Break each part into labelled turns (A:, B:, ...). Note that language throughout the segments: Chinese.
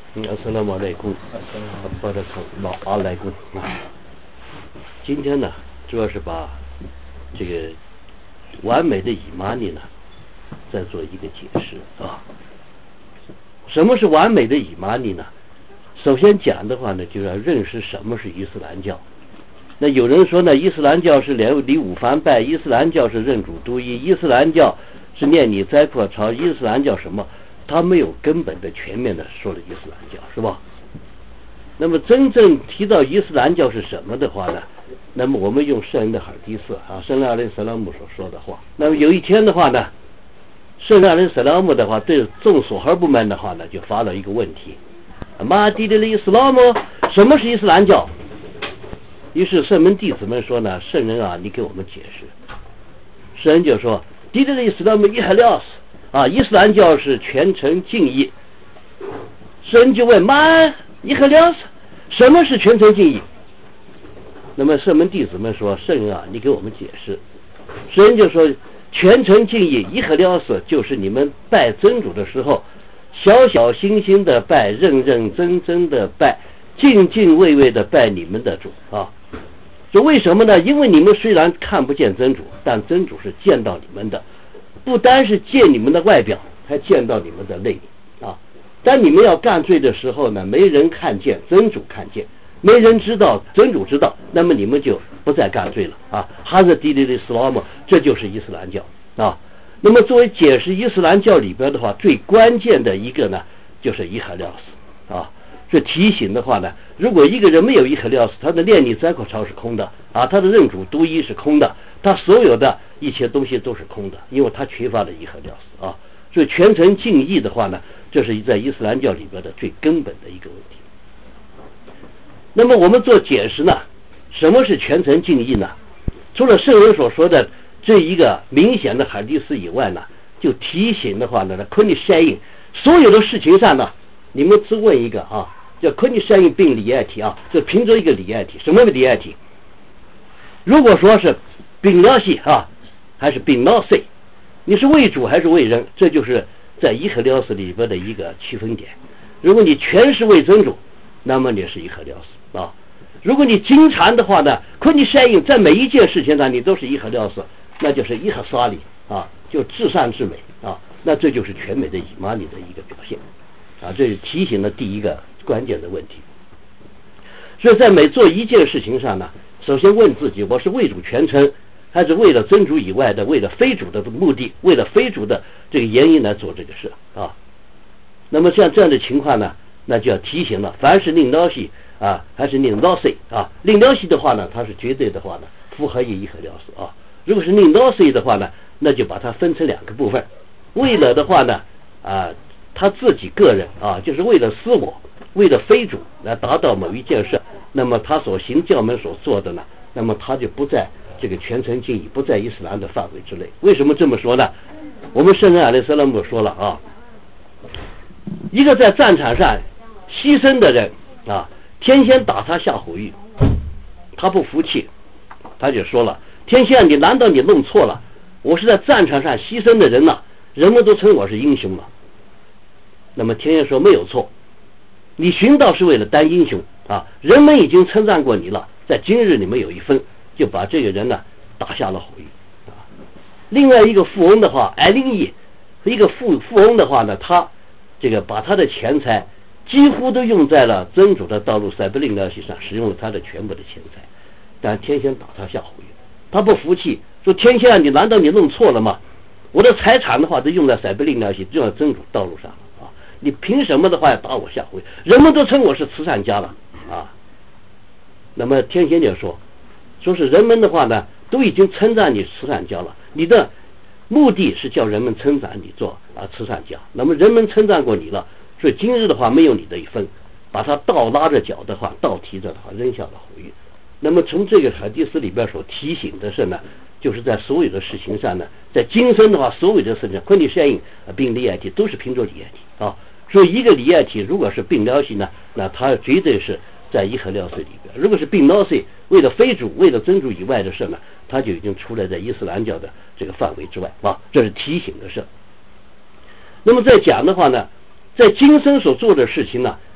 A: Assalamu alaikum，巴勒老阿莱贡。今天呢，主要是把这个完美的以玛尼呢，再做一个解释啊。什么是完美的以玛尼呢？首先讲的话呢，就要认识什么是伊斯兰教。那有人说呢，伊斯兰教是礼五番拜，伊斯兰教是认主独一，伊斯兰教是念你斋破朝，伊斯兰教什么？他没有根本的全面的说了伊斯兰教，是吧？那么真正提到伊斯兰教是什么的话呢，那么我们用圣人的哈迪斯啊，圣人阿里·萨拉姆所说的话。那么有一天的话呢，圣人阿里·萨拉姆的话对众所哈布们的话呢，就发了一个问题：马迪的伊斯兰姆，什么是伊斯兰教？于是圣门弟子们说呢，圣人啊，你给我们解释。圣人就说：迪的伊斯兰姆伊哈廖斯啊，伊斯兰教是全程敬意。圣人就问：曼伊哈廖斯，什么是全程敬意？那么圣门弟子们说：圣人啊，你给我们解释。圣人就说：全程敬意伊哈廖斯就是你们拜真主的时候，小小心心的拜，认认真真的拜，敬敬畏畏的拜你们的主啊。这为什么呢？因为你们虽然看不见真主，但真主是见到你们的，不单是见你们的外表，还见到你们的内里啊。当你们要干罪的时候呢，没人看见，真主看见，没人知道，真主知道，那么你们就不再干罪了啊。哈兹迪里的斯拉姆，这就是伊斯兰教啊。那么作为解释伊斯兰教里边的话，最关键的一个呢，就是伊哈廖斯啊。这提醒的话呢，如果一个人没有伊哈廖斯，他的念力斋口朝是空的啊，他的认主独一是空的，他所有的一切东西都是空的，因为他缺乏了伊哈廖斯啊。所以全程敬意的话呢，这是在伊斯兰教里边的最根本的一个问题。那么我们做解释呢，什么是全程敬意呢？除了圣人所说的这一个明显的哈迪斯以外呢，就提醒的话呢，昆尼善应所有的事情上呢，你们只问一个啊，叫昆尼善应并理爱体啊，就凭着一个理爱体。什么理爱体？如果说是并了系啊，还是并了系，你是为主还是为人？这就是在伊哈廖斯里边的一个区分点。如果你全是为真主，那么你是伊哈廖斯啊。如果你经常的话呢，昆尼善应在每一件事情上你都是伊哈廖斯，那就是伊哈沙里啊，就至善至美啊，那这就是全美的以玛尼的一个表现啊。这是提醒了第一个关键的问题。所以在每做一件事情上呢，首先问自己，我是为主全程，还是为了真主以外的，为了非主的目的，为了非主的这个原因来做这个事啊？那么像这样的情况呢，那就要提醒了，凡是令了系啊，还是令了系啊？令了系的话呢，它是绝对的话呢，符合伊哈廖斯啊。如果是令了系的话呢，那就把它分成两个部分。为了的话呢，啊，他自己个人啊，就是为了私我，为了非主来达到某一件事，那么他所行教门所做的呢，那么他就不在这个全程敬意，不在伊斯兰的范围之内。为什么这么说呢？我们圣人阿里·萨拉姆说了啊，一个在战场上牺牲的人啊，天仙打他下火狱，他不服气，他就说了：天仙，你难道你弄错了？我是在战场上牺牲的人了，人们都称我是英雄了。那么天仙说没有错，你寻道是为了当英雄啊，人们已经称赞过你了，在今日你们有一分，就把这个人呢打下了火狱啊。另外一个富翁的话，另一个富翁的话呢，他这个把他的钱财几乎都用在了真主的道路塞布令了系上，使用了他的全部的钱财，但天仙打他下火狱，他不服气，说天仙，你难道你弄错了吗？我的财产的话都用在塞布令了系，用在真主道路上了啊，你凭什么的话要打我下火狱？人们都称我是慈善家了啊。那么天仙就说是人们的话呢，都已经称赞你慈善家了，你的目的是叫人们称赞你做慈善家，那么人们称赞过你了，所以今日的话没有你的一分，把他倒拉着脚的话，倒提着的话扔下了火狱。那么从这个哈迪斯里边所提醒的是呢，就是在所有的事情上呢，在今生的话，所有的事情昆尼善应并理爱体都是凭着理爱体啊。所以一个理爱体如果是并了系呢，那它绝对是在伊哈廖斯里边；如果是并了系，为了非主为了真主以外的事呢，它就已经出来在伊斯兰教的这个范围之外啊，这是提醒的事。那么再讲的话呢，在今生所做的事情呢，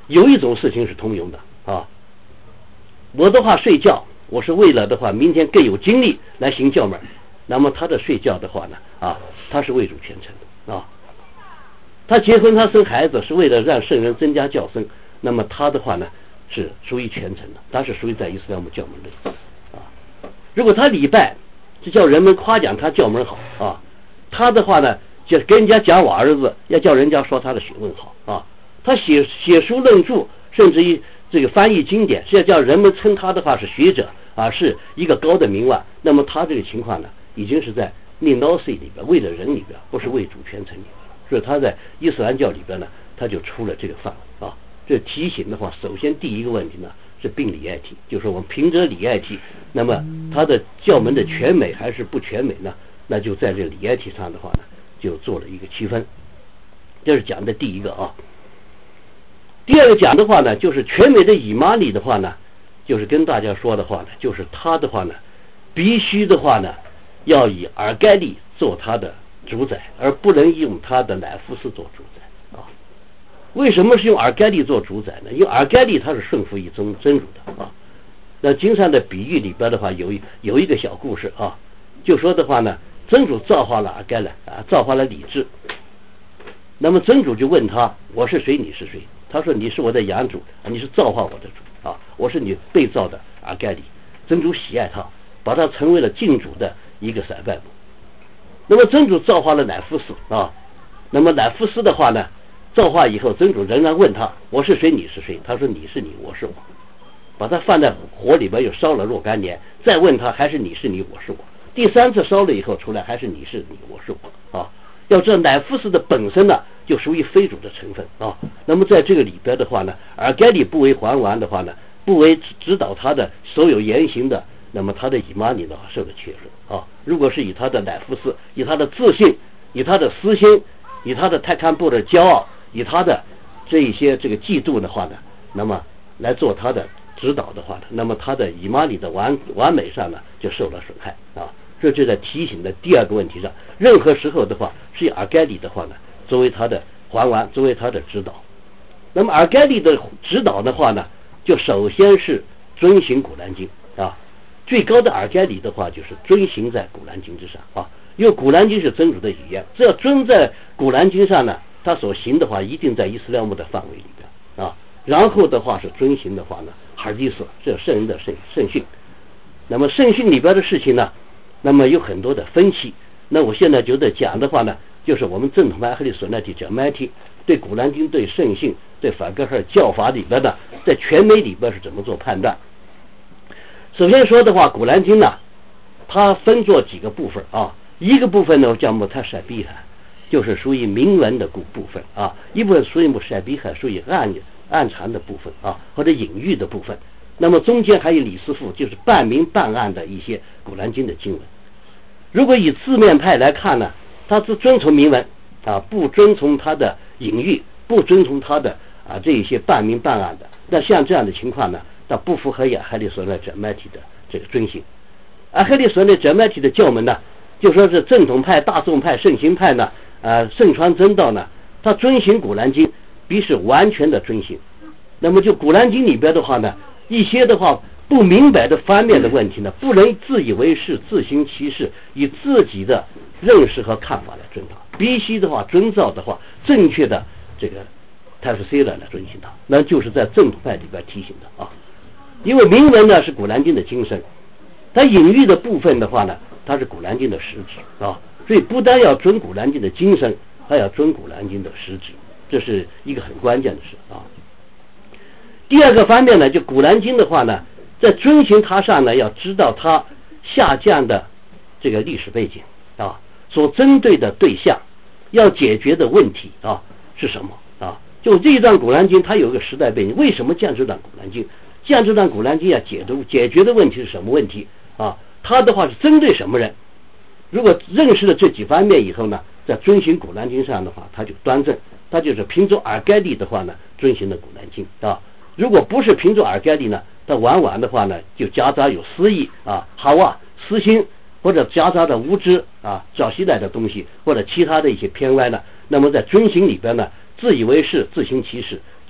A: 有一种事情是通用的啊。我的话睡觉，我是为了的话明天更有精力来行教门。那么他的睡觉的话呢他是为主虔诚的啊。他结婚他生孩子是为了让圣人增加教僧，那么他的话呢是属于虔诚的，他是属于在伊斯兰教门的啊。如果他礼拜是叫人们夸奖他教门好啊，他的话呢就跟人家讲我儿子，要叫人家说他的学问好啊。他写书论著，甚至于这个翻译经典，是要叫人们称他的话是学者啊，是一个高的名望。那么他这个情况呢，已经是在命道系里边，为了人里边，不是为主虔诚里边。所以他在伊斯兰教里边呢，他就出了这个范围啊。这提醒的话，首先第一个问题呢是并礼爱体，就是我们凭着礼爱体，那么他的教门的全美还是不全美呢？那就在这礼爱体上的话呢，就做了一个区分。这是讲的第一个啊。第二个讲的话呢，就是全美的以马里的话呢，就是跟大家说的话呢，就是他的话呢，必须的话呢，要以尔盖利做他的主宰，而不能用他的乃夫斯做主宰啊。为什么是用尔盖利做主宰呢？因为尔盖利他是顺服于真主的啊。那经上的比喻里边的话，有一个小故事啊，就说的话呢，真主造化了尔盖了啊，造化了理智。那么真主就问他：我是谁？你是谁？他说：你是我的养主，你是造化我的主啊，我是你被造的尔盖利。真主喜爱他，把他成为了敬主的一个散拜部。那么真主造化了乃夫斯啊，那么乃夫斯的话呢，造化以后，真主仍然问他：我是谁？你是谁？他说：你是你，我是我。把他放在火里边又烧了若干年，再问他还是你是你，我是我。第三次烧了以后出来还是你是你，我是我啊。要知道乃夫斯的本身呢，就属于非主的成分啊。那么在这个里边的话呢，尔盖利不为还完的话呢，不为指导他的所有言行的，那么他的以马里的话受了缺损啊。如果是以他的乃夫斯，以他的自信，以他的私心，以他的太看不的骄傲，以他的这一些这个嫉妒的话呢，那么来做他的指导的话呢，那么他的以马里的完美上呢就受了损害啊。这就在提醒的第二个问题上，任何时候的话是以尔盖利的话呢作为他的还完，作为他的指导。那么尔盖利的指导的话呢，就首先是遵行古兰经啊，最高的尔盖利的话就是遵行在古兰经之上啊，因为古兰经是真主的语言，只要遵在古兰经上呢，他所行的话一定在伊斯兰教的范围里边啊。然后的话是遵行的话呢，哈迪斯，这圣人的圣训。那么圣训里边的事情呢，那么有很多的分歧。那我现在就在讲的话呢，就是我们正统派阿里索奈提讲麦提对古兰经、对圣训、对反格尔教法里边的，在全美里边是怎么做判断。首先说的话，古兰经呢，它分作几个部分啊。一个部分呢叫穆塔什比罕，就是属于明文的部分啊；一部分属于穆什比罕，属于暗藏的部分啊，或者隐喻的部分。那么中间还有理思妇，就是半明半暗的一些古兰经的经文。如果以字面派来看呢，他只遵从明文啊，不遵从他的隐喻，不遵从他的这一些半明半暗的。那像这样的情况呢，那不符合阿里索奈哲麦提的这个遵行。阿里索奈哲麦提的教门呢，就说是正统派、大众派、圣行派呢，圣传真道呢，他遵行古兰经必是完全的遵行。那么就古兰经里边的话呢，一些的话不明白的方面的问题呢，不能自以为是、自行其是，以自己的认识和看法来遵照，必须的话遵照的话正确的这个泰夫西来遵行它，那就是在正统派里边提醒的啊。因为明文呢是古兰经的精神，它隐喻的部分的话呢，它是古兰经的实质啊。所以不但要遵古兰经的精神，还要遵古兰经的实质，这是一个很关键的事啊。第二个方面呢，就古兰经的话呢，在遵循它上呢，要知道它下降的这个历史背景啊，所针对的对象，要解决的问题啊是什么啊？就这一段古兰经，它有一个时代背景，为什么降这段古兰经？降这段古兰经要解决的问题是什么问题啊？它的话是针对什么人？如果认识了这几方面以后呢，在遵循古兰经上的话，它就端正，它就是凭着尔盖利的话呢，遵循了古兰经啊。如果不是凭着尔盖利呢，它往往的话呢，就夹杂有私意啊、哈哇、私心，或者夹杂的无知啊、找西来的东西，或者其他的一些偏歪呢。那么在遵行里边呢，自以为是、自行其是，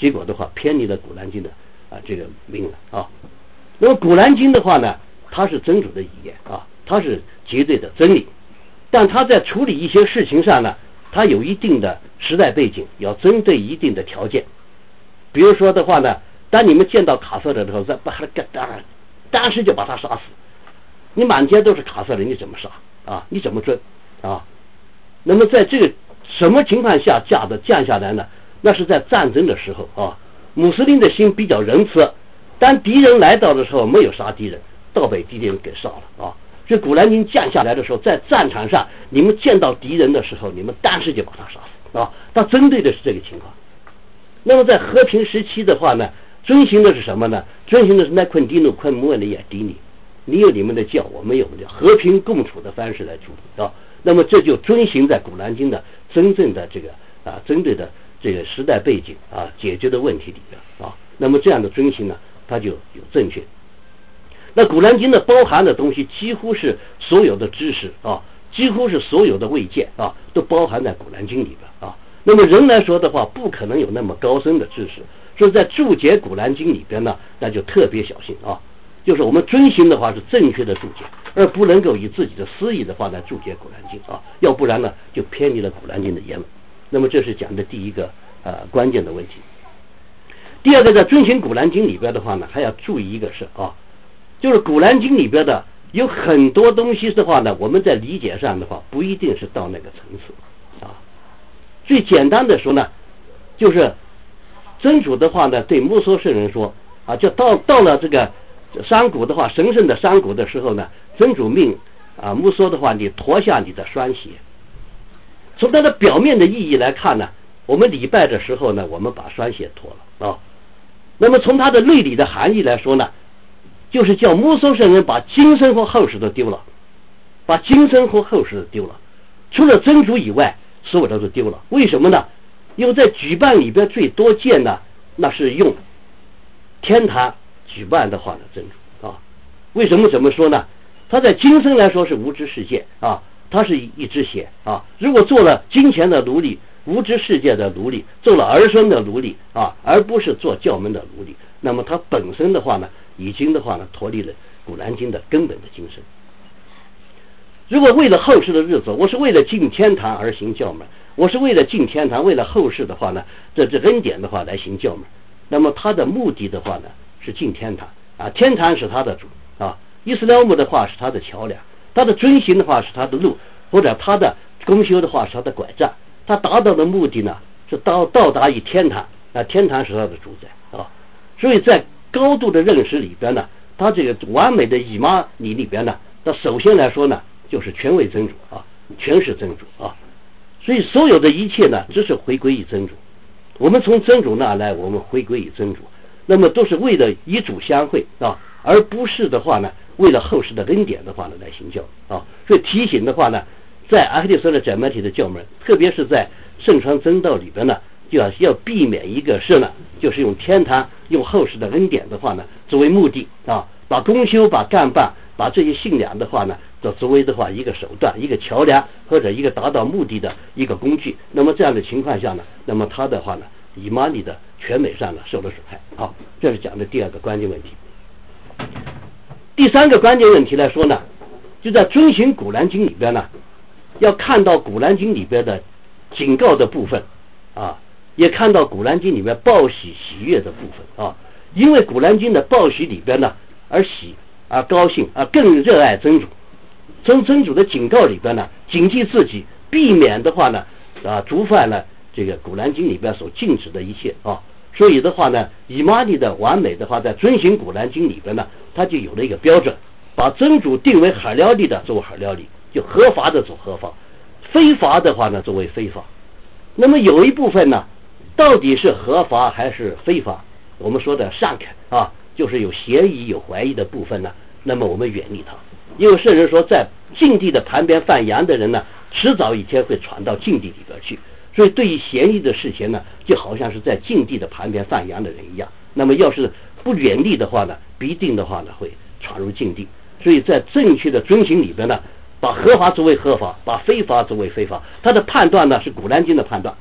A: 结果的话偏离了古兰经的这个命了啊。那么古兰经的话呢，它是真主的语言啊，它是绝对的真理，但它在处理一些事情上呢，它有一定的时代背景，要针对一定的条件。比如说的话呢，当你们见到卡色的时候，把他当时就把他杀死。你满街都是卡色的，你怎么杀啊？你怎么追啊？那么在这个什么情况下降下来呢？那是在战争的时候啊，穆斯林的心比较仁慈，当敌人来到的时候没有杀敌人，倒被敌人给杀了啊。这古兰经降下来的时候，在战场上你们见到敌人的时候，你们当时就把他杀死啊。他针对的是这个情况。那么在和平时期的话呢，遵循的是什么呢？遵循的是那困低怒困莫的也敌你，你有你们的教，我们有我们的和平共处的方式来处理啊。那么这就遵循在古兰经的真正的这个针对的这个时代背景解决的问题里边啊。那么这样的遵循呢，它就有正确。那古兰经呢包含的东西几乎是所有的知识几乎是所有的慰藉都包含在古兰经里边啊。那么人来说的话，不可能有那么高深的知识，所以在注解古兰经里边呢，那就特别小心啊。就是我们遵循的话是正确的注解，而不能够以自己的私意的话来注解古兰经要不然呢就偏离了古兰经的原文。那么这是讲的第一个关键的问题。第二个，在遵循古兰经里边的话呢，还要注意一个事就是古兰经里边的有很多东西的话呢，我们在理解上的话不一定是到那个层次最简单的说呢，就是真主的话呢对摩梭圣人说就到了这个山谷的话，神圣的山谷的时候呢，真主命摩梭的话，你脱下你的双鞋。从它的表面的意义来看呢，我们礼拜的时候呢，我们把双鞋脱了那么从它的内里的含义来说呢，就是叫摩梭圣人把今生和后世都丢了，把今生和后世都丢了，除了真主以外，所有的都丢了。为什么呢？因为在举办里边最多见呢，那是用天坛举办的话呢，真主为什么这么说呢？他在今生来说是无知世界他是一只鞋如果做了金钱的奴隶，无知世界的奴隶，做了儿孙的奴隶而不是做教门的奴隶，那么他本身的话呢，已经的话呢脱离了古兰经的根本的精神。如果为了后世的日子，我是为了进天堂而行教门，我是为了进天堂，为了后世的话呢，这恩典的话来行教门，那么他的目的的话呢是进天堂天堂是他的主伊斯兰姆的话是他的桥梁，他的遵循的话是他的路，或者他的功修的话是他的拐杖，他达到的目的呢是到达于天堂天堂是他的主宰所以在高度的认识里边呢，他这个完美的以妈里边呢，那首先来说呢就是权为真主全是真主所以所有的一切呢只是回归于真主，我们从真主那来，我们回归于真主，那么都是为了与主相会而不是的话呢为了后世的恩典的话呢来行教所以提醒的话呢，在阿克蒂斯的讲媒体的教门，特别是在圣传真道里边呢，就要避免一个事呢，就是用天堂用后世的恩典的话呢作为目的把功修把干办把这些信仰的话呢作为的话一个手段一个桥梁或者一个达到目的的一个工具，那么这样的情况下呢，那么他的话呢以玛尼的全美上呢受了损害这是讲的第二个关键问题。第三个关键问题来说呢，就在遵循古兰经里边呢，要看到古兰经里边的警告的部分也看到古兰经里面报喜悦的部分因为古兰经的报喜里边呢而喜高兴更热爱真主，从真主的警告里边呢警惕自己，避免的话呢触犯了这个古兰经里边所禁止的一切所以的话呢，以玛尼的完美的话，在遵循古兰经里边呢，它就有了一个标准，把真主定为哈廖利的作为哈廖利，就合法的做合法，非法的话呢作为非法。那么有一部分呢，到底是合法还是非法？我们说的善肯就是有嫌疑有怀疑的部分呢，那么我们远离它，因为圣人说，在禁地的旁边放羊的人呢，迟早一天会传到禁地里边去。所以对于嫌疑的事情呢，就好像是在禁地的旁边放羊的人一样，那么要是不远离的话呢，必定的话呢会闯入禁地。所以在正确的遵循里边呢，把合法作为合法，把非法作为非法，他的判断呢是古兰经的判断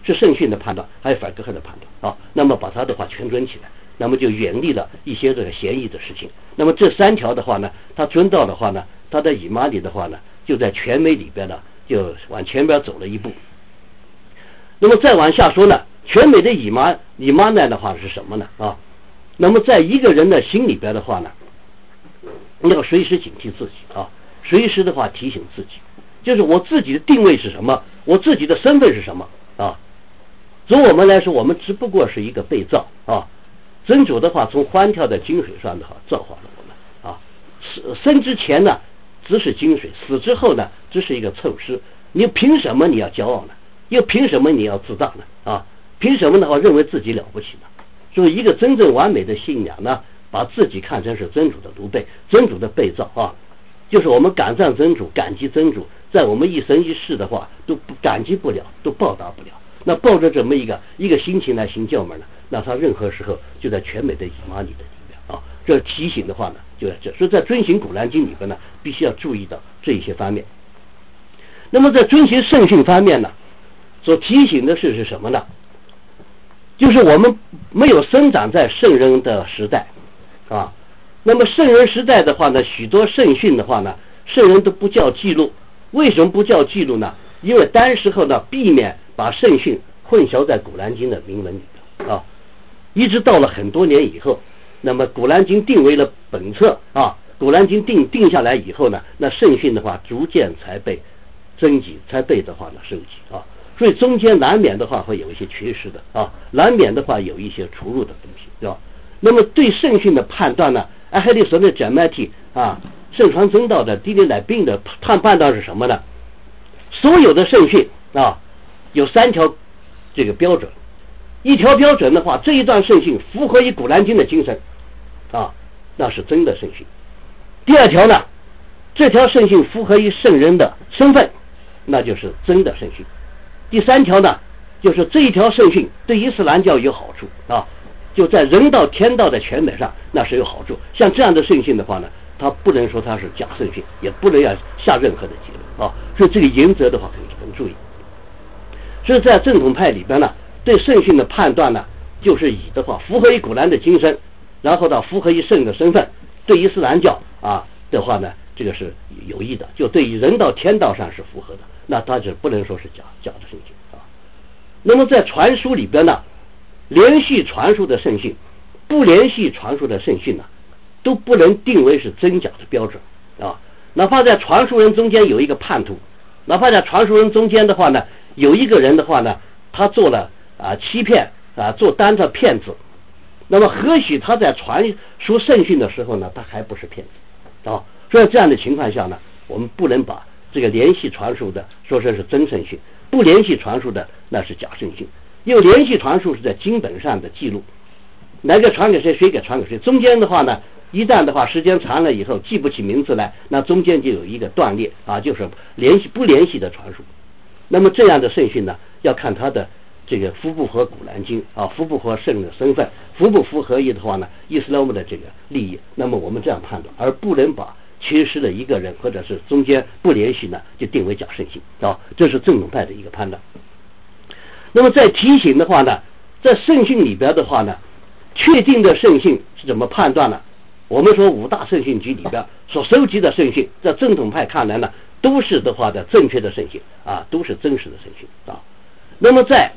A: 是圣训的判断，还有法格赫的判断啊。那么把它的话全遵起来，那么就远离了一些这个嫌疑的事情。那么这3条的话呢，他遵照的话呢，他的以玛里的话呢，就在全美里边呢，就往前边走了一步。那么再往下说呢，全美的以玛呢的话是什么呢啊？那么在一个人的心里边的话呢，要随时警惕自己啊，随时的话提醒自己，就是我自己的定位是什么，我自己的身份是什么啊？从我们来说，我们只不过是一个被造啊。真主的话从欢跳的金水上的话造化了我们啊。生之前呢只是金水，死之后呢只是一个臭尸。你凭什么你要骄傲呢？又凭什么你要自大呢？啊，凭什么的话认为自己了不起呢？所以一个真正完美的信仰呢，把自己看成是真主的奴婢，真主的被造啊，就是我们感赞真主，感激真主，在我们一生一世的话都感激不了，都报答不了。那抱着这么一个心情来行教门呢，那他任何时候就在全美的以玛里的里面啊。这提醒的话呢，就在这，所以在遵行古兰经里边呢，必须要注意到这一些方面。那么在遵行圣训方面呢，所提醒的是什么呢？就是我们没有生长在圣人的时代啊。那么圣人时代的话呢，许多圣训的话呢，圣人都不叫记录。为什么不叫记录呢？因为当时候呢，避免把圣训混淆在古兰经的铭文里边啊。一直到了很多年以后，那么古兰经定为了本册啊，古兰经定下来以后呢，那圣训的话逐渐才被增级，才被的话呢升级啊。所以中间难免的话会有一些缺失的啊，难免的话有一些出入的东西，对吧？那么对圣训的判断呢，艾哈利所的简麦体啊，圣传真道的迪里乃宾的判断是什么呢？所有的圣训啊，有3条这个标准。一条标准的话，这一段圣训符合于古兰经的精神啊，那是真的圣训。第2条呢，这条圣训符合于圣人的身份，那就是真的圣训。第3条呢，就是这一条圣训对伊斯兰教有好处啊，就在人道天道的全美上那是有好处。像这样的圣训的话呢，他不能说它是假圣训，也不能要下任何的结论啊。所以这个原则的话很注意。所以在正统派里边呢，对圣训的判断呢，就是以的话符合于古兰的精神，然后呢符合于圣的身份，对伊斯兰教啊的话呢，这个是有益的，就对于人道天道上是符合的，那它就不能说是假的圣训啊。那么在传输里边呢，连续传输的圣训，不连续传输的圣训呢，都不能定为是真假的标准啊。哪怕在传输人中间有一个叛徒，哪怕在传输人中间的话呢，有一个人的话呢，他做了欺骗做单的骗子，那么何许他在传输圣训的时候呢，他还不是骗子啊？所以这样的情况下呢，我们不能把这个连续传输的说是真圣训，不连续传输的那是假圣训。因为连续传输是在经本上的记录，哪个传给谁，谁给传给谁，中间的话呢，一旦的话时间长了以后记不起名字来，那中间就有一个断裂啊，就是不连续的传输。那么这样的圣训呢，要看它的这个符不符合古兰经啊，符不符合圣的身份，符不符合的话呢，伊斯兰的这个利益。那么我们这样判断，而不能把缺失的一个人或者是中间不连续呢，就定为假圣训啊，这是正统派的一个判断。那么在提醒的话呢，在圣训里边的话呢，确定的圣训是怎么判断呢？我们说5大圣训集里边所收集的圣训，在正统派看来呢，都是的话的正确的圣训啊，都是真实的圣训啊。那么在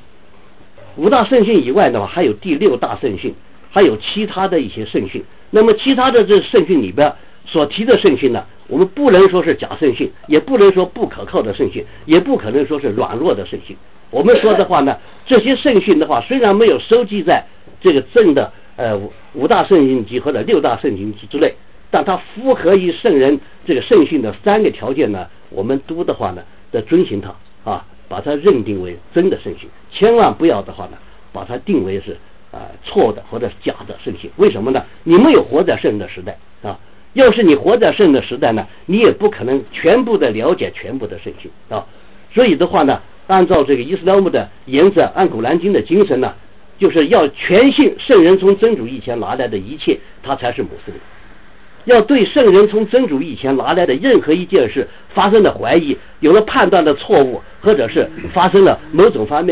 A: 5大圣训以外的话，还有第6大圣训，还有其他的一些圣训。那么其他的这圣训里边所提的圣训呢，我们不能说是假圣训，也不能说不可靠的圣训，也不可能说是软弱的圣训。我们说的话呢，这些圣训的话，虽然没有收集在这个正的5大圣训集或者6大圣训集之内，但它符合于圣人这个圣训的3个条件呢，我们读的话呢，得遵循它啊，把它认定为真的圣训，千万不要的话呢，把它定为是错的或者假的圣训。为什么呢？你没有活在圣的时代啊。要是你活在圣的时代呢，你也不可能全部的了解全部的圣训啊。所以的话呢，按照这个伊斯兰的原则，按古兰经的精神呢，就是要全信圣人从真主以前拿来的一切，他才是穆斯林。要对圣人从真主以前拿来的任何一件事发生了怀疑，有了判断的错误，或者是发生了某种方面的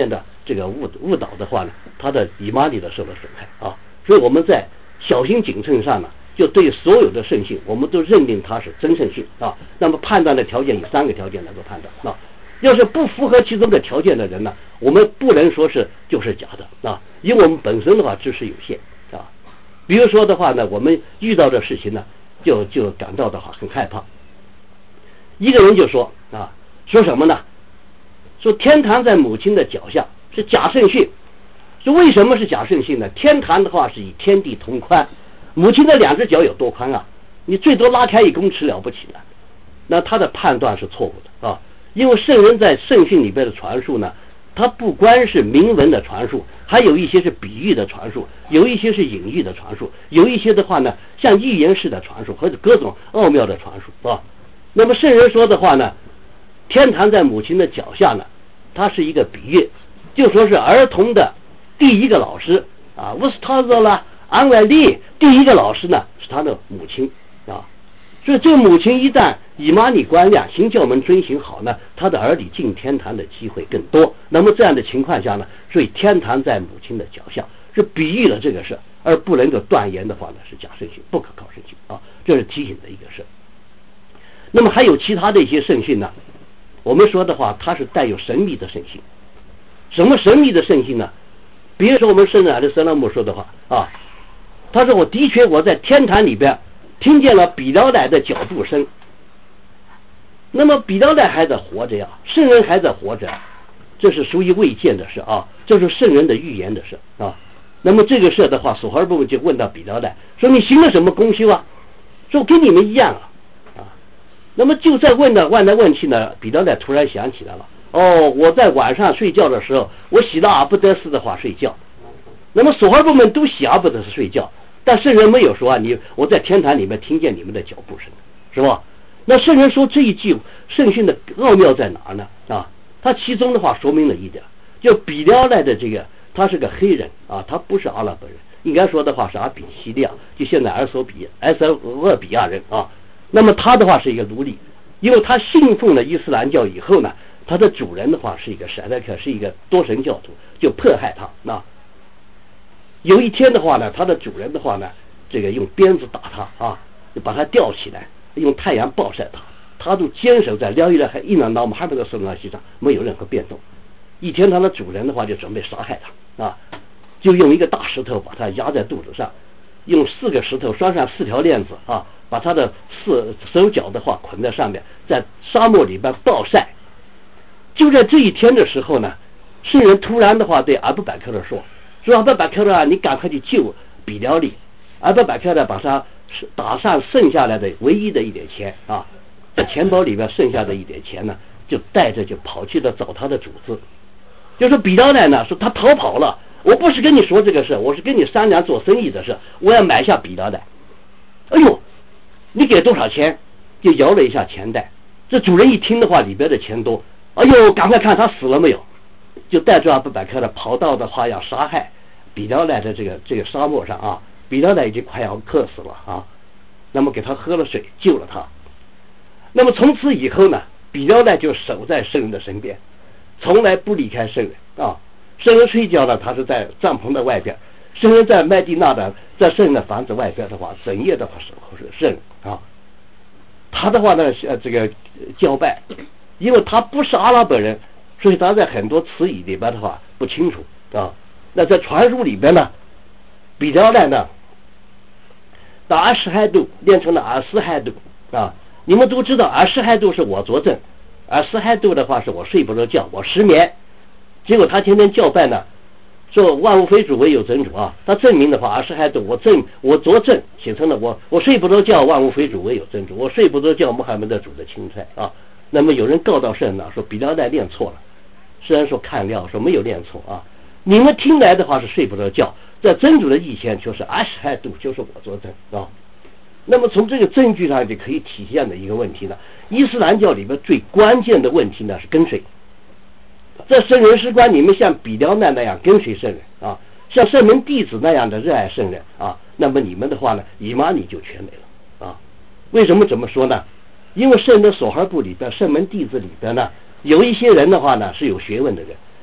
A: 这个误导的话呢，他的伊玛尼的受了损害啊。所以我们在小心谨慎上呢，就对所有的圣性，我们都认定它是真圣性啊。那么判断的条件以3个条件来做判断啊。要是不符合其中的条件的人呢，我们不能说是就是假的啊，因为我们本身的话知识有限啊。比如说的话呢，我们遇到的事情呢，就感到的话很害怕。一个人就说啊，说什么呢？说天堂在母亲的脚下是假圣训。说为什么是假圣训呢？天堂的话是与天地同宽，母亲的2只脚有多宽啊？你最多拉开1公尺了不起了。那他的判断是错误的啊。因为圣人在圣训里边的传述呢，它不光是明文的传述，还有一些是比喻的传述，有一些是隐喻的传述，有一些的话呢，像预言式的传述或者各种奥妙的传述啊。那么圣人说的话呢，天堂在母亲的脚下呢，它是一个比喻，就说是儿童的第一个老师啊，乌斯塔泽拉安外利第一个老师呢是他的母亲啊。所以这个母亲一旦以玛尼观亮，行教门遵行好呢，他的儿女进天堂的机会更多。那么这样的情况下呢，所以天堂在母亲的脚下是比喻了这个事，而不能够断言的话呢是假圣训，不可靠圣训啊，这是提醒的一个事。那么还有其他的一些圣训呢，我们说的话它是带有神秘的圣性。什么神秘的圣性呢？比如说我们圣人阿里斯拉姆说的话啊，他说我的确我在天堂里边听见了比辽乃的脚步声。那么比辽乃还在活着呀，圣人还在活着，这是属于未见的事啊，这是圣人的预言的事啊。那么这个事的话，索哈尔部就问到比辽乃，说你行了什么功修啊？说跟你们一样啊。那么就在问来问去呢，比辽乃突然想起来了，哦，我在晚上睡觉的时候，我洗到阿布德斯的话睡觉。那么索哈尔部们都洗阿布德斯睡觉，但圣人没有说啊，我在天堂里面听见你们的脚步声，是吧？那圣人说这一句圣训的奥妙在哪呢？啊，他其中的话说明了一点，就比辽乃的这个他是个黑人啊，他不是阿拉伯人，应该说的话是阿比西利亚，就现在埃塞俄比亚人啊。那么他的话是一个奴隶，因为他信奉了伊斯兰教以后呢，他的主人的话是一个闪代克，是一个多神教徒，就迫害他啊。有一天的话呢，他的主人的话呢，这个用鞭子打他啊，就把他吊起来，用太阳暴晒他，他都坚守在廖伊勒海伊南岛马哈贝的索拉西上，没有任何变动。一天他的主人的话就准备杀害他啊，就用一个大石头把他压在肚子上，用4个石头拴上4条链子啊，把他的手脚的话捆在上面，在沙漠里边暴晒。就在这一天的时候呢，圣人突然的话对阿布百克勒说阿布百克勒啊，你赶快去救比辽利。阿布百克勒把他打上剩下来的唯一的一点钱啊，在钱包里边剩下的一点钱呢，就带着就跑去了找他的主子。就说比辽乃呢说他逃跑了，我不是跟你说这个事，我是跟你商量做生意的事，我要买下比辽乃。哎呦，你给多少钱？就摇了一下钱袋。这主人一听的话，里边的钱多，哎呦，赶快看他死了没有，就带着阿布百克勒跑到的话要杀害比辽乃的这个沙漠上啊，比辽乃已经快要渴死了啊，那么给他喝了水救了他。那么从此以后呢，比辽乃就守在圣人的身边，从来不离开圣人啊。圣人睡觉呢，他是在帐篷的外边，圣人在麦地那的，在圣人的房子外边的话，整夜的话守候是圣人啊。他的话呢，这个教拜，因为他不是阿拉伯人，所以他在很多词语里边的话不清楚啊。那在传书里边呢，比辽乃呢，到20海度练成了24海度啊。你们都知道20海度是我作证，24海度的话是我睡不着觉，我失眠。结果他天天教拜呢，说万物非主唯有真主啊。他证明的话20海度我作证写成了我睡不着觉，万物非主唯有真主，我睡不着觉，穆罕默德主的钦差啊。那么有人告到圣人说比辽乃练错了，圣人说看料说没有练错啊，你们听来的话是睡不着觉，在真主的意见就是20海度就是我作证啊。那么从这个证据上就可以体现的一个问题呢，伊斯兰教里面最关键的问题呢是跟随。在圣人史观，你们像比辽乃那样跟随圣人啊，像圣门弟子那样的热爱圣人啊，那么你们的话呢，伊玛尼就全没了啊。为什么这么说呢？因为圣人索哈部里边，圣门弟子里边呢，有一些人的话呢是有学问的人，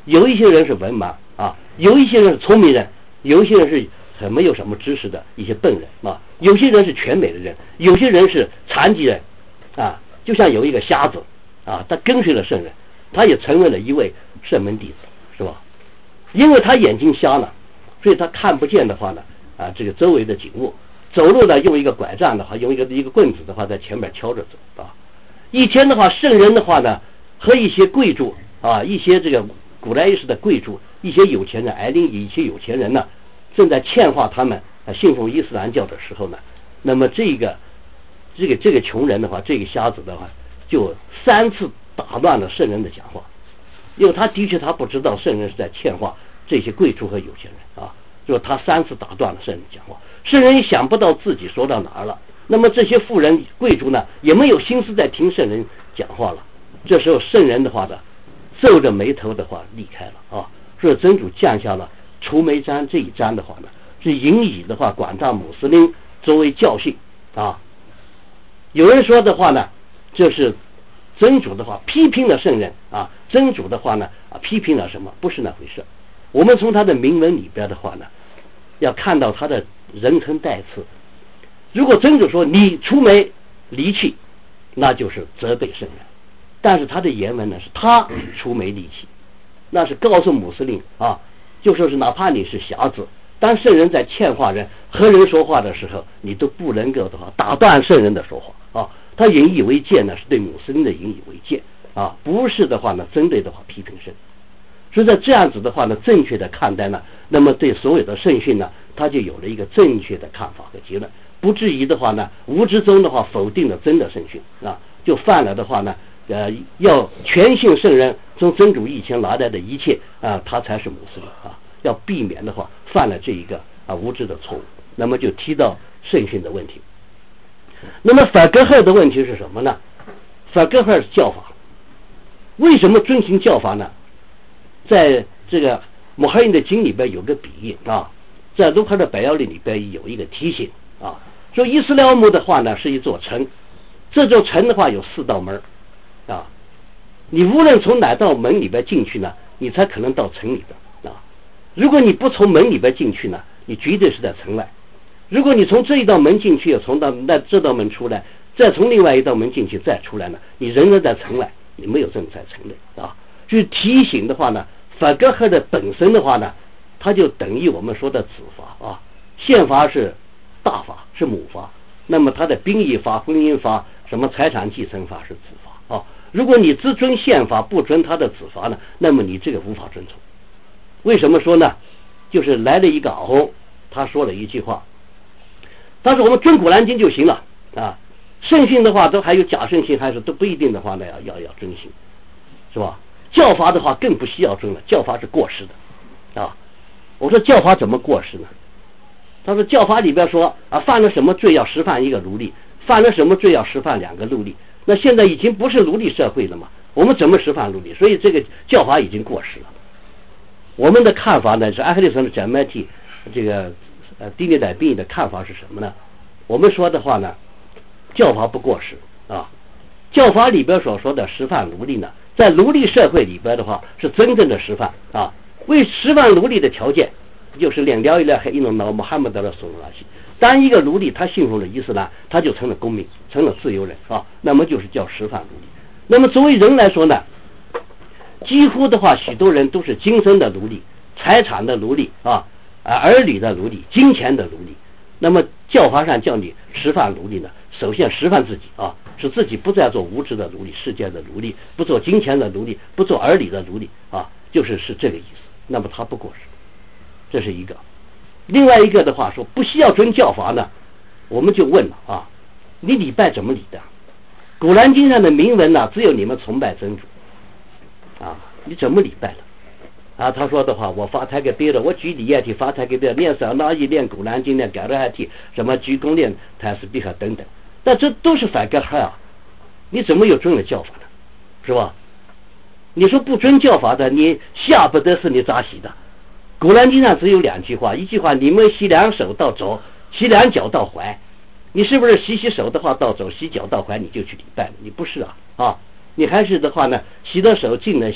A: 有一些人是文盲啊，有一些人是聪明人，有一些人是很没有什么知识的一些笨人啊，有些人是全美的人，有些人是残疾人啊，就像有一个瞎子啊，他跟随了圣人，他也成为了一位圣门弟子，是吧？因为他眼睛瞎了，所以他看不见的话呢啊，这个周围的景物，走路呢用一个拐杖的话，用一个棍子的话在前面敲着走啊。以前的话，圣人的话呢和一些贵族啊，一些这个古代意识的贵族，一些有钱人，一些有钱人呢，正在劝化他们信奉伊斯兰教的时候呢，那么这个穷人的话，这个瞎子的话，就3次打乱了圣人的讲话，因为他的确他不知道圣人是在劝化这些贵族和有钱人啊，就他3次打断了圣人讲话，圣人也想不到自己说到哪儿了，那么这些富人贵族呢，也没有心思在听圣人讲话了。这时候圣人的话呢，皱着眉头的话离开了啊，所以真主降下了除眉章这一章的话呢，是引以的话广大穆斯林作为教训啊。有人说的话呢，这是真主的话批评了圣人啊，真主的话呢批评了什么？不是那回事。我们从他的铭文里边的话呢，要看到他的人称代词。如果真主说你除眉离弃，那就是责备圣人。但是他的原文呢是他除眉离弃，那是告诉穆斯林啊，就说是哪怕你是瞎子，当圣人在劝化人和人说话的时候，你都不能够的话打断圣人的说话啊。他引以为戒呢，是对穆斯林的引以为戒啊，不是的话呢针对的话批评圣人。所以在这样子的话呢，正确的看待呢，那么对所有的圣训呢，他就有了一个正确的看法和结论，不至于的话呢，无知中的话否定了真的圣训啊，就犯了的话呢，要全信圣人从真主以前拿来的一切啊，他才是穆斯林啊，要避免的话犯了这一个无知的错误。那么就提到圣训的问题。那么法格赫的问题是什么呢？法格赫是教法，为什么遵循教法呢？在这个穆罕默德经里边有个比喻啊，在卢克的百要律里边有一个提醒啊，说伊斯兰姆的话呢是一座城，这座城的话有4道门啊，你无论从哪道门里边进去呢，你才可能到城里边啊。如果你不从门里边进去呢，你绝对是在城外。如果你从这一道门进去，从这道门出来，再从另外一道门进去再出来呢，你仍然在城外，你没有正在城内啊。就是提醒的话呢，法格赫的本身的话呢，它就等于我们说的子法啊，宪法是大法，是母法，那么它的兵役法、婚姻法、什么财产继承法是子法啊。如果你只遵宪法不遵它的子法呢，那么你这个无法遵从。为什么说呢？就是来了一个阿訇，他说了一句话，他说我们遵古兰经就行了啊，圣训的话都还有假圣训，还是都不一定的话呢，要遵循，是吧？教法的话更不需要遵了，教法是过时的啊。我说教法怎么过时呢？他说教法里边说啊，犯了什么罪要释放1个奴隶，犯了什么罪要释放2个奴隶。那现在已经不是奴隶社会了嘛，我们怎么释放奴隶？所以这个教法已经过时了。我们的看法呢是阿克利森的贾麦提这个第6代兵役的看法是什么呢？我们说的话呢，教法不过时啊。教法里边所说的释放奴隶呢，在奴隶社会里边的话是真正的释放啊。为释放奴隶的条件就是两条一条还一种老穆罕默德的所罗拉西。当一个奴隶他信奉了伊斯兰，他就成了公民，成了自由人啊，那么就是叫释放奴隶。那么作为人来说呢，几乎的话许多人都是精神的奴隶、财产的奴隶啊，儿女的奴隶、金钱的奴隶。那么教法上叫你释放奴隶呢，首先释放自己啊，使自己不再做无知的奴隶、世界的奴隶，不做金钱的奴隶，不做儿女的奴隶啊，是这个意思。那么他不过时，这是一个。另外一个的话说不需要遵教法呢，我们就问了啊，你礼拜怎么礼的？古兰经上的铭文呢，只有你们崇拜真主啊，你怎么礼拜的？啊，他说的话，我发财给别人，我举例也提发财给别人，念小那一念古兰经念改了还提什么鞠躬念泰斯比哈等等，但这都是反格哈啊，你怎么又遵了教法呢？是吧？你说不遵教法的，你下不得是你咋洗的？古兰经上只有2句话，一句话你们洗2手到肘，洗2脚到踝，你是不是洗手的话到肘，洗脚到踝你就去礼拜了？你不是啊，你还是的话呢，洗了手进了下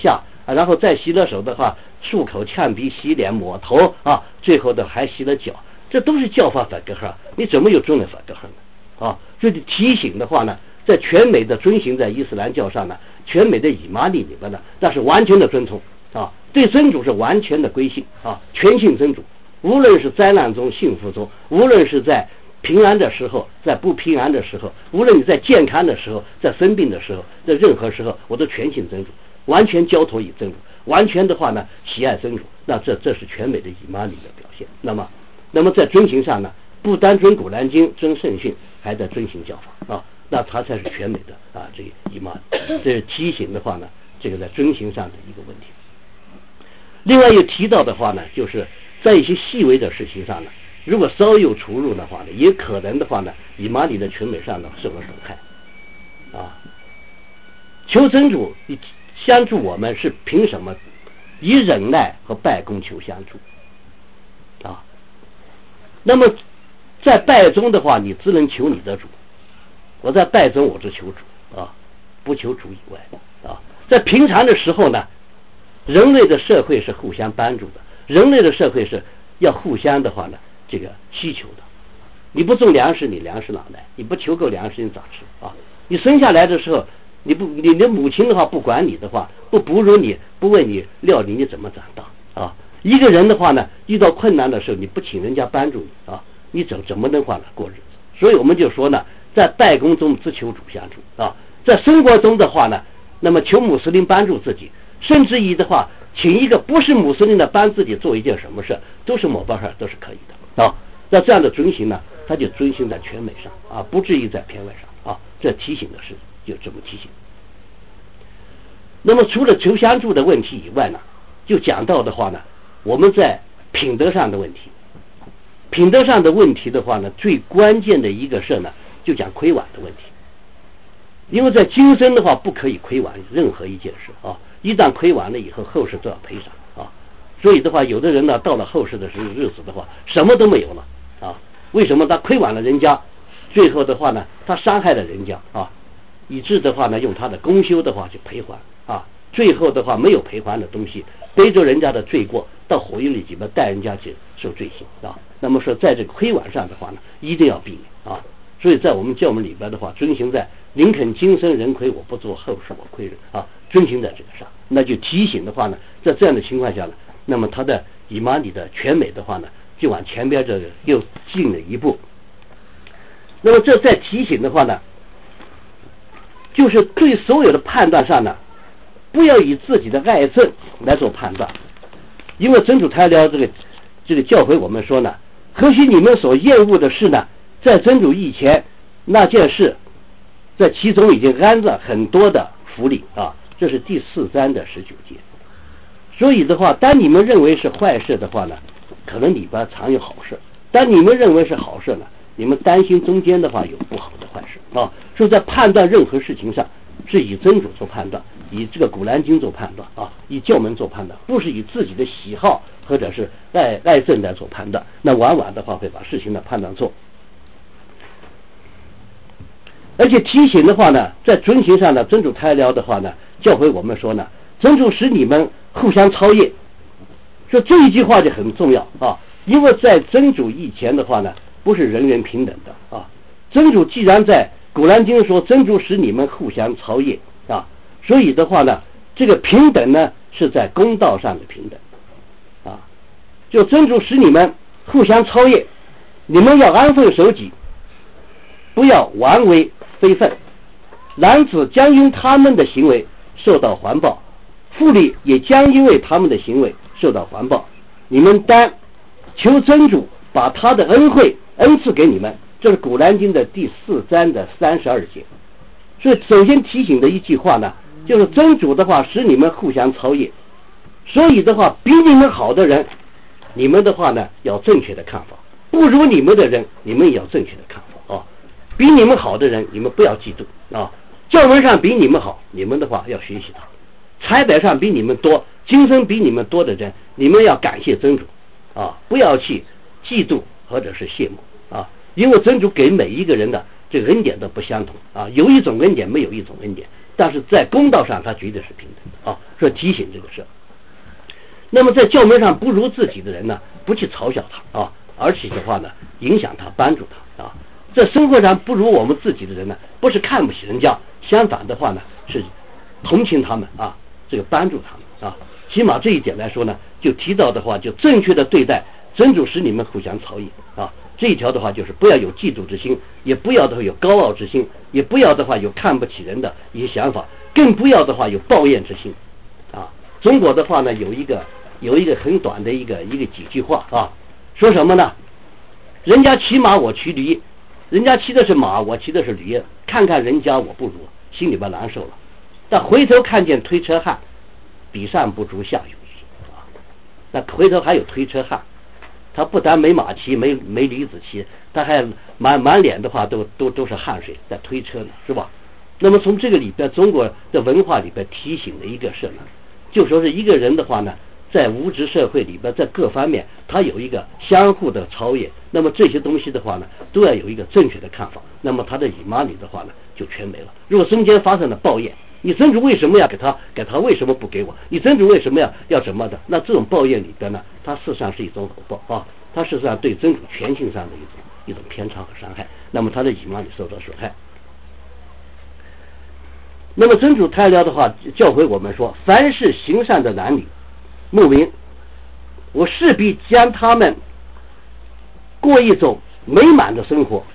A: 啊，然后再洗了手的话，漱口、呛鼻、洗脸、抹头啊，最后的还洗了脚，这都是教法反格哈，你怎么有中的反格哈呢？啊，所以提醒的话呢，在全美的遵行在伊斯兰教上呢，全美的以马里里边呢，那是完全的遵从啊，对真主是完全的归信啊，全信真主，无论是灾难中、幸福中，无论是在平安的时候，在不平安的时候，无论你在健康的时候，在生病的时候，在任何时候，我都全信真主，完全交托于真主，完全的话呢，喜爱真主，那这是全美的以马里的表现。那么在遵行上呢，不单遵古兰经、遵圣训，还在遵行教法啊，那它才是全美的啊这个以马里。这是提醒的话呢，这个在遵行上的一个问题。另外又提到的话呢，就是在一些细微的事情上呢，如果稍有出入的话呢，也可能的话呢，以马里的全美上呢受了损害啊。求真主相助我们是凭什么？以忍耐和拜功求相助啊。那么在拜中的话，你只能求你的主。我在拜中我只求主啊，不求主以外啊。在平常的时候呢，人类的社会是互相帮助的，人类的社会是要互相的话呢，这个需求的。你不种粮食，你粮食哪来？你不求够粮食，你咋吃啊？你生下来的时候，你的母亲的话不管你的话，不哺乳你，不为你料理，你怎么长大啊？一个人的话呢，遇到困难的时候，你不请人家帮助你啊，你怎么能话呢过日子？所以我们就说呢，在拜功中只求主相助啊，在生活中的话呢，那么求穆斯林帮助自己，甚至于的话，请一个不是穆斯林的帮自己做一件什么事，都是某办法都是可以的啊。那这样的遵行呢，他就遵行在全美上啊，不至于在偏外上啊。这提醒的是就这么提醒。那么除了求相助的问题以外呢，就讲到的话呢，我们在品德上的问题，品德上的问题的话呢，最关键的一个事呢，就讲亏枉的问题。因为在今生的话，不可以亏枉任何一件事啊，一旦亏枉了以后，后世都要赔偿啊。所以的话，有的人呢，到了后世的日子的话，什么都没有了啊。为什么他亏枉了人家？最后的话呢，他伤害了人家啊，以致的话呢，用他的功修的话去赔还啊。最后的话没有赔还的东西，背着人家的罪过到火狱里边带人家去受罪行啊。那么说，在这个亏枉上的话呢，一定要避免啊。所以在我们教门里边的话，遵行在宁肯今生人亏我不做，后世我亏人啊，遵行在这个上，那就提醒的话呢，在这样的情况下呢，那么他的以马里的全美的话呢，就往前边这个又进了一步。那么这在提醒的话呢，就是对所有的判断上呢，不要以自己的爱憎来做判断，因为真主太了这个教诲我们说呢，可许你们所厌恶的事呢，在真主以前那件事，在其中已经安了很多的福利啊，这是第4章的19节。所以的话，当你们认为是坏事的话呢，可能里边藏有好事；当你们认为是好事呢，你们担心中间的话有不好的坏事啊。所以在判断任何事情上，是以真主做判断，以这个古兰经做判断啊，以教门做判断，不是以自己的喜好或者是爱憎来做判断，那往往的话会把事情的判断错。而且提醒的话呢，在遵行上呢，真主太了的话呢，教诲我们说呢，真主使你们互相超越，说这一句话就很重要啊，因为在真主以前的话呢，不是人人平等的啊。真主既然在古兰经说真主使你们互相超越啊，所以的话呢，这个平等呢是在公道上的平等啊，就真主使你们互相超越，你们要安分守己，不要妄为非分，男子将因他们的行为受到环报，妇女也将因为他们的行为受到环报。你们当求真主把他的恩赐给你们，这是古兰经的第4章的32节。所以首先提醒的一句话呢，就是真主的话使你们互相超越，所以的话比你们好的人，你们的话呢要正确的看法，不如你们的人，你们也要正确的看法啊。比你们好的人，你们不要嫉妒啊。教门上比你们好，你们的话要学习他；财宝上比你们多，今生比你们多的人，你们要感谢真主啊，不要去嫉妒或者是羡慕啊。因为真主给每一个人的这个恩典都不相同啊，有一种恩典，没有一种恩典。 但是在公道上他绝对是平等的啊，说提醒这个事。那么在教门上不如自己的人呢，不去嘲笑他啊，而且的话呢，影响他，帮助他啊。在生活上不如我们自己的人呢，不是看不起人家，相反的话呢，是同情他们啊，这个帮助他们啊。起码这一点来说呢，就提到的话，就正确的对待，真主使你们互相操意啊。这一条的话就是不要有嫉妒之心，也不要的话有高傲之心，也不要的话有看不起人的一些想法，更不要的话有抱怨之心啊。中国的话呢，有一个很短的一个几句话啊，说什么呢？人家骑马我骑驴，人家骑的是马，我骑的是驴，看看人家我不如，心里边难受了。但回头看见推车汉，比上不足下有余啊。那回头还有推车汉，他不但没马骑，没驴子骑，他还满脸的话都是汗水在推车呢，是吧？那么从这个里边，中国的文化里边提醒的一个事呢，就说是一个人的话呢，在物质社会里边，在各方面他有一个相互的超越，那么这些东西的话呢，都要有一个正确的看法，那么他的以马里的话呢就全没了。如果中间发生了抱怨，你真主为什么要给他为什么不给我？你真主为什么要什么的？那这种抱怨里边呢，它事实上是一种搂抱啊，它事实上对真主权性上的一种偏差和伤害，那么他的以马里受到损害。那么真主太辽的话教诲我们说，凡是行善的男女牧民，我势必将他们过一种美满的生活，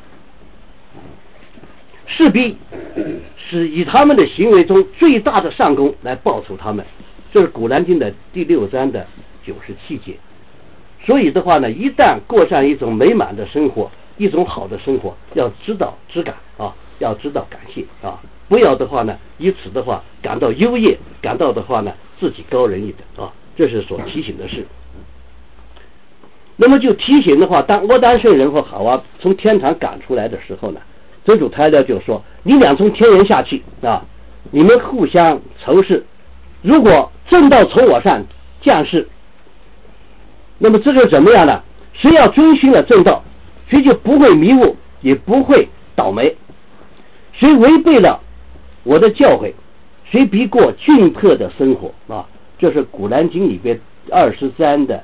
A: 势必是以他们的行为中最大的善功来报酬他们。这是古兰经的第6章的97节。所以的话呢，一旦过上一种美满的生活，一种好的生活，要知道知感啊，要知道感谢啊，不要的话呢，以此的话感到优越，感到的话呢自己高人一等啊，这是所提醒的事。那么就提醒的话，当阿丹圣人和好啊从天堂赶出来的时候呢，真主太辽就说，你俩从天人下去啊，你们互相仇视，如果正道从我上降世，那么这个怎么样呢？谁要遵循了正道，谁就不会迷雾，也不会倒霉。谁违背了我的教诲，谁必过窘迫的生活啊！这是古兰经里边20章的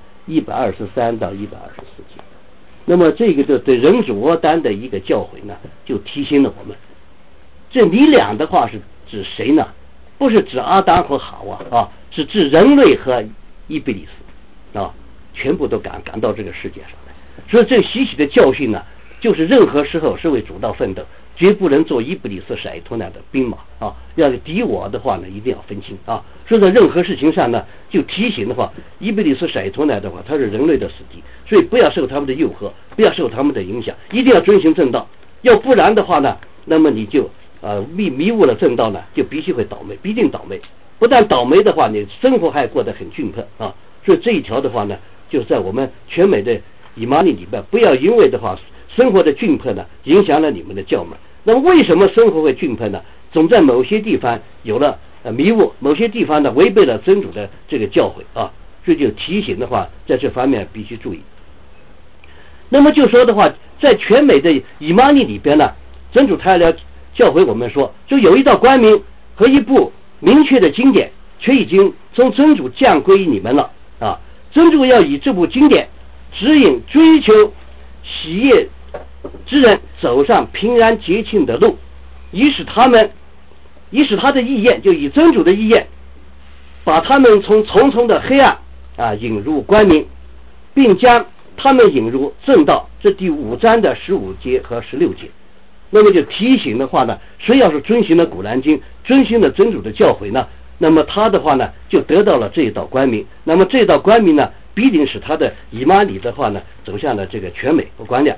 A: 123到124节。那么这个就对人主阿丹的一个教诲呢，就提醒了我们。这你俩的话是指谁呢？不是指阿丹和夏娃啊，是指人类和伊比利斯啊，全部都赶到这个世界上来。所以这习习的教训呢，就是任何时候是为主道奋斗，绝不能做伊比利斯甩脱那的兵马啊！要是敌我的话呢，一定要分清啊！所以在任何事情上呢，就提醒的话，伊比利斯甩脱那的话，他是人类的死敌，所以不要受他们的诱惑，不要受他们的影响，一定要遵循正道。要不然的话呢，那么你就迷误了正道呢，就必须会倒霉，必定倒霉。不但倒霉的话，你生活还过得很窘迫啊！所以这一条的话呢，就是在我们全美的以马里里边，不要因为的话生活的窘迫呢，影响了你们的教门。那么为什么生活会窘迫呢？总在某些地方有了迷雾，某些地方呢违背了真主的这个教诲啊，所以就提醒的话，在这方面必须注意。那么就说的话，在全美的以马里里边呢，真主太辽教诲我们说，就有一道光明和一部明确的经典，却已经从真主降归于你们了啊！真主要以这部经典指引追求喜悦之人走上平安节庆的路，以使他的意愿，就以真主的意愿，把他们从重重的黑暗引入光明，并将他们引入正道。这第5章的15节和16节。那么就提醒的话呢，谁要是遵循了古兰经，遵循了真主的教诲呢，那么他的话呢就得到了这一道光明。那么这道光明呢，必定使他的以马里的话呢走向了这个全美和光亮。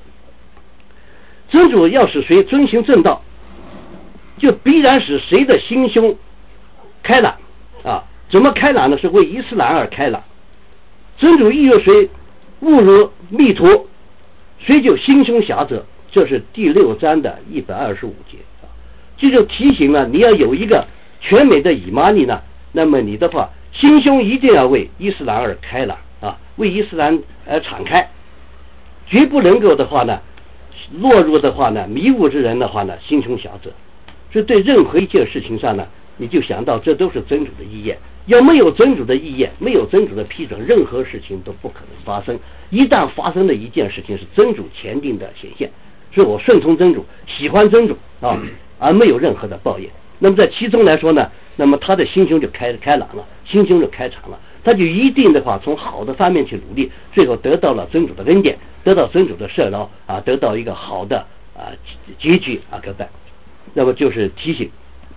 A: 真主要使谁遵循正道，就必然使谁的心胸开朗啊！怎么开朗呢？是为伊斯兰而开朗。真主意有谁误入迷途，谁就心胸狭窄。这是第6章的125节啊！这就提醒了你要有一个全美的以马里呢，那么你的话心胸一定要为伊斯兰而开朗啊，为伊斯兰而敞开，绝不能够的话呢落入的话呢迷雾之人的话呢心胸狭窄。 所以对任何一件事情上呢，你就想到这都是真主的意愿。要没有真主的意愿，没有真主的批准，任何事情都不可能发生。一旦发生的一件事情是真主前定的显现，所以我顺从真主，喜欢真主而没有任何的抱怨。那么在其中来说呢，那么他的心胸就开朗了，心胸就开敞了，他就一定的话从好的方面去努力，最后得到了真主的恩典，得到真主的赦饶得到一个好的结局各般。那么就是提醒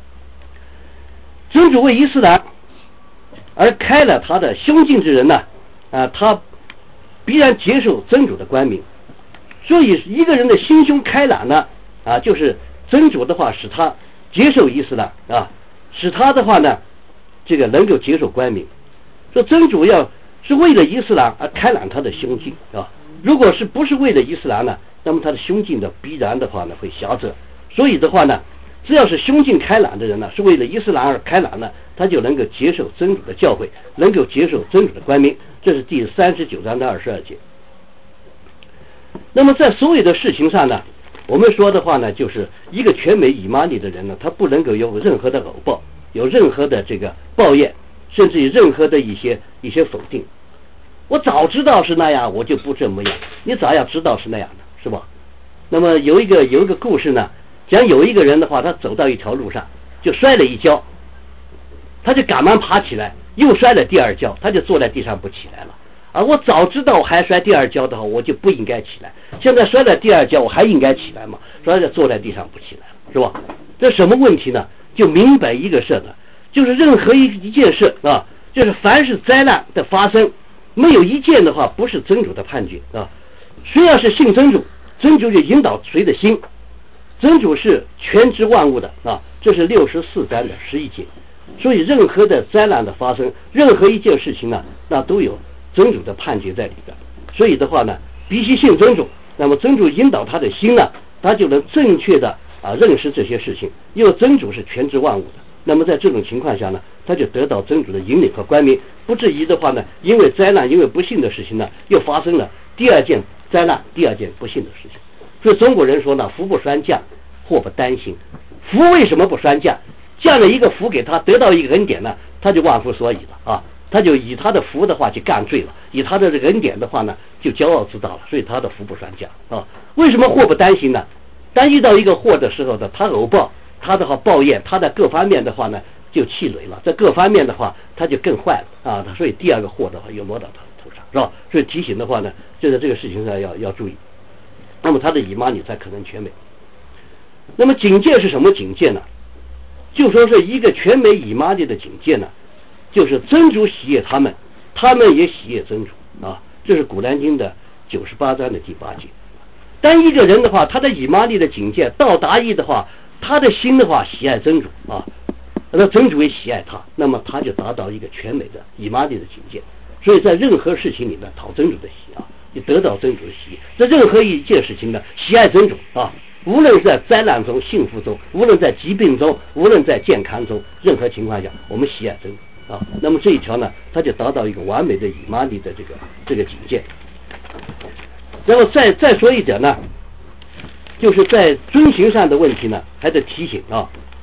A: 真主为伊斯兰而开了他的胸襟之人呢他必然接受真主的光明。所以一个人的心胸开朗呢就是真主的话使他接受伊斯兰使他的话呢这个能够接受光明。说真主要是为了伊斯兰而开朗他的胸襟如果是不是为了伊斯兰呢，那么他的胸襟的必然的话呢会狭窄。所以的话呢，只要是胸襟开朗的人呢，是为了伊斯兰而开朗呢，他就能够接受真主的教诲，能够接受真主的光明。这是第39章的22节。那么在所有的事情上呢，我们说的话呢，就是一个全美以马尼的人呢，他不能够有任何的偶报，有任何的这个抱怨，甚至于任何的一些否定。我早知道是那样，我就不这么样。你早要知道是那样的，是吧？那么有一个故事呢，讲有一个人的话，他走到一条路上就摔了一跤，他就赶忙爬起来，又摔了第二跤，他就坐在地上不起来了我早知道我还摔第二跤的话，我就不应该起来。现在摔了第二跤，我还应该起来吗？所以就坐在地上不起来了，是吧？这什么问题呢？就明白一个事呢，就是任何一件事就是凡是灾难的发生，没有一件的话不是真主的判决谁要是信真主，真主就引导谁的心。真主是全知万物的这是64章的11节。所以任何的灾难的发生，任何一件事情呢，那都有真主的判决在里边。所以的话呢，必须信真主，那么真主引导他的心呢，他就能正确的认识这些事情。因为真主是全知万物的，那么在这种情况下呢，他就得到真主的引领和光明，不至于的话呢，因为灾难，因为不幸的事情呢，又发生了第二件灾难，第二件不幸的事情。所以中国人说呢，福不双降，祸不单行。福为什么不双降？降了一个福给他，得到一个恩典呢，他就忘乎所以了他就以他的福的话去干罪了，以他的这个恩典的话呢，就骄傲自大了，所以他的福不双降为什么祸不单行呢？当遇到一个祸的时候呢，他偶报，他的话抱怨，他的各方面的话呢就气馁了，在各方面的话他就更坏了所以第二个祸的话又落到他头上，是吧？所以提醒的话呢，就在这个事情上要注意，那么他的以马你才可能全美。那么警戒是什么警戒呢？就说是一个全美以马尼的警戒呢，就是真主喜悦他们，他们也喜悦真主这是古兰经的98章的第8节。当一个人的话，他的以马尼的警戒到达一的话，他的心的话喜爱真主那真主也喜爱他，那么他就达到一个全美的以马尼的警戒。所以在任何事情里面讨真主的喜就得到真主的喜悦。在任何一件事情呢，喜爱真主无论是在灾难中、幸福中，无论在疾病中，无论在健康中，任何情况下我们喜爱真主那么这一条呢，他就达到一个完美的以马尼的这个警戒。然后再说一点呢，就是在遵行上的问题呢，还得提醒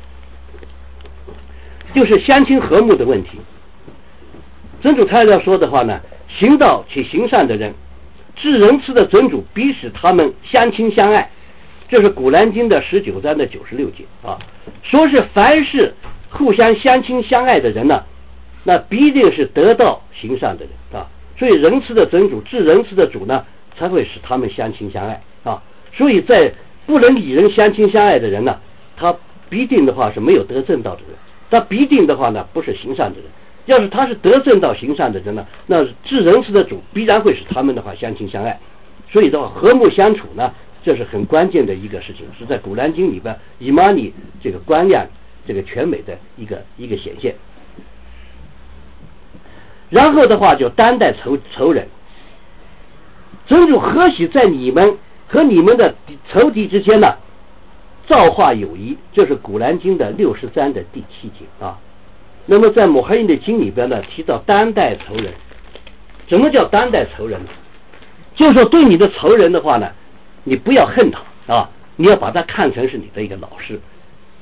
A: 就是相亲和睦的问题。真主他要说的话呢，行道且行善的人，至仁慈的真主必使他们相亲相爱。这是古兰经的19章的96节说是凡是互相相亲相爱的人呢，那必定是得到行善的人所以仁慈的真主，至仁慈的主呢，才会使他们相亲相爱所以在不能与人相亲相爱的人呢，他必定的话是没有得正道的人，他必定的话呢不是行善的人。要是他是得正道行善的人呢，那至仁慈的主必然会使他们的话相亲相爱。所以的话，和睦相处呢，这是很关键的一个事情，是在古兰经里边以马尼这个观念这个全美的一个显现。然后的话就担待仇人，真主何许在你们和你们的仇敌之间呢造化友谊。这是古兰经的60章的第7节那么在穆罕默德经里边呢，提到担待仇人。什么叫担待仇人呢？就是说对你的仇人的话呢，你不要恨他你要把他看成是你的一个老师。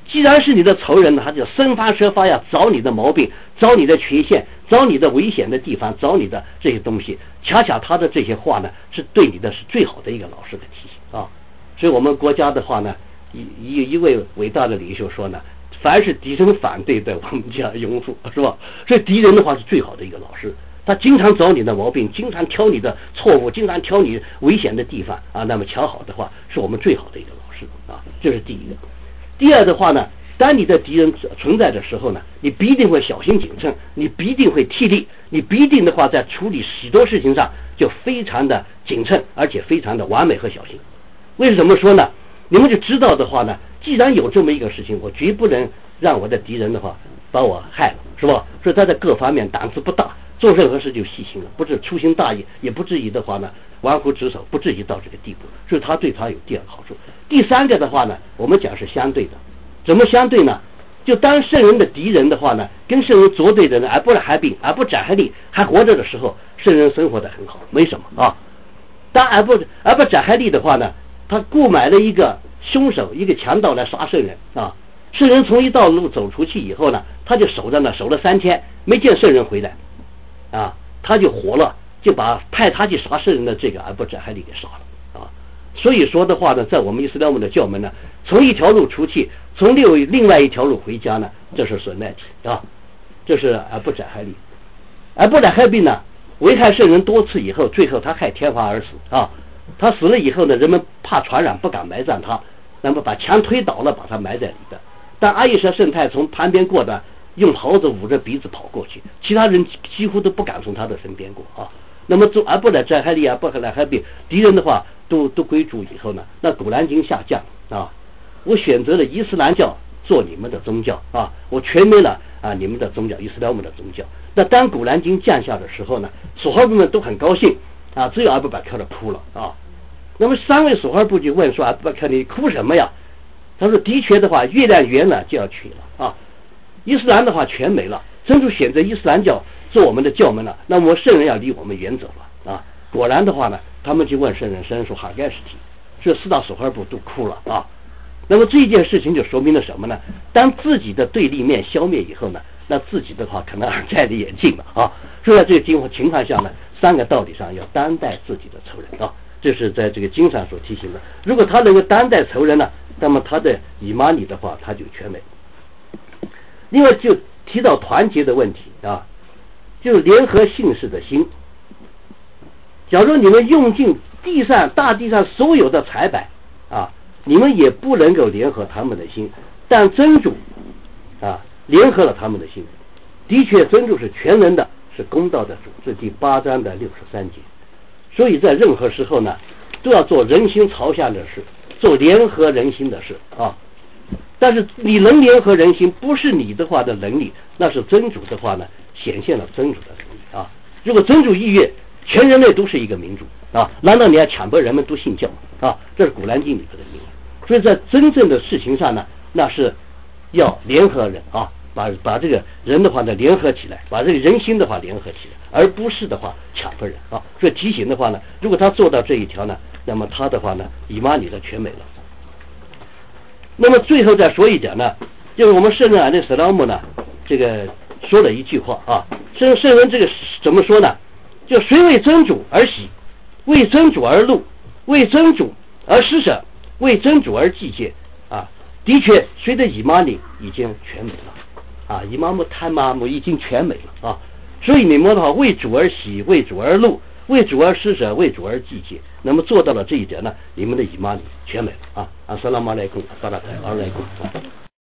A: 既然是你的仇人呢，他就生发设法要找你的毛病，找你的缺陷，找你的危险的地方，找你的这些东西。恰恰他的这些话呢，是对你的是最好的一个老师的提醒啊。所以我们国家的话呢，一位伟大的领袖说呢，凡是敌人反对的，我们就要拥护，是吧？所以敌人的话是最好的一个老师，他经常找你的毛病，经常挑你的错误，经常挑你危险的地方啊。那么瞧好的话，是我们最好的一个老师啊。这是第一个。第二的话呢，当你的敌人存在的时候呢，你必定会小心谨慎，你必定会替力，你必定的话在处理许多事情上就非常的谨慎，而且非常的完美和小心。为什么说呢？你们就知道的话呢，既然有这么一个事情，我绝不能让我的敌人的话把我害了，是吧？所以他在各方面胆子不大，做任何事就细心了，不是粗心大意，也不至于的话呢玩忽职守，不至于到这个地步。所以他对他有第二个好处。第三个的话呢，我们讲是相对的。怎么相对呢？就当圣人的敌人的话呢，跟圣人作对的人，而不是还病，而不斩害力还活着的时候，圣人生活的很好，没什么啊。当而不斩害力的话呢，他雇买了一个凶手，一个强盗来杀圣人啊。圣人从一道路走出去以后呢，他就守着呢，守了3天，没见圣人回来啊，他就活了，就把派他去杀圣人的这个而不斩害力给杀了啊。所以说的话呢，在我们伊斯兰教的教门呢，从一条路出去，从另外一条路回家呢，这是损害体啊，这是而不斩害力。而不斩害力呢，危害圣人多次以后，最后他害天花而死啊。他死了以后呢，人们怕传染，不敢埋葬他，那么把墙推倒了，把他埋在里边。但阿育舍圣太从旁边过的，用袍子捂着鼻子跑过去，其他人几乎都不敢从他的身边过啊。那么做而不来斩害力啊，不来害病，敌人的话都归主以后呢，那古兰经下降啊，我选择了伊斯兰教做你们的宗教啊，我全灭了啊你们的宗教，伊斯兰教的宗教。那当古兰经降下的时候呢，索哈布们都很高兴啊，只有阿布bakr的哭了啊。那么3位索哈布就问说，阿布bakr你哭什么呀？他说的确的话，月亮圆了就要取了啊，伊斯兰的话全没了，真主选择伊斯兰教做我们的教门了，那么圣人要离我们远走了啊。果然的话呢，他们就问圣人，圣人说哈盖是提，这4大索哈布都哭了啊。那么这件事情就说明了什么呢？当自己的对立面消灭以后呢，那自己的话可能摘的眼镜了啊。所以在这个情况下呢，3个道理上要担待自己的仇人啊，这是在这个经上所提醒的。如果他能够担待仇人呢，那么他的以玛尼的话他就全美。另外就提到团结的问题啊，就是联合信士的心。假如你们用尽大地上所有的财宝啊，你们也不能够联合他们的心，但真主啊联合了他们的心。的确真主是全能的，是公道的主，这第8章的63节。所以在任何时候呢，都要做人心朝向的事，做联合人心的事啊。但是你能联合人心，不是你的话的能力，那是真主的话呢显现了真主的能力啊。如果真主意愿全人类都是一个民主啊，难道你要强迫人们都信教啊？这是古兰经里头的命令。所以在真正的事情上呢，那是要联合人啊，把这个人的话呢联合起来，把这个人心的话联合起来，而不是的话强迫人啊。所以提醒的话呢，如果他做到这一条呢，那么他的话呢以玛尼的全美了。那么最后再说一点呢，就是我们圣人阿里斯拉姆呢这个说了一句话啊，圣人这个怎么说呢？就谁为真主而喜，为真主而怒，为真主而施舍，为真主而祭戒啊。的确谁的以玛尼已经全美了啊，以玛目贪玛目已经全美了啊。所以你们的话为主而喜，为主而怒，为主而施舍，为主而祭戒，那么做到了这一点呢，你们的以玛尼全美了啊。阿萨拉马来贡，巴拉泰阿来贡。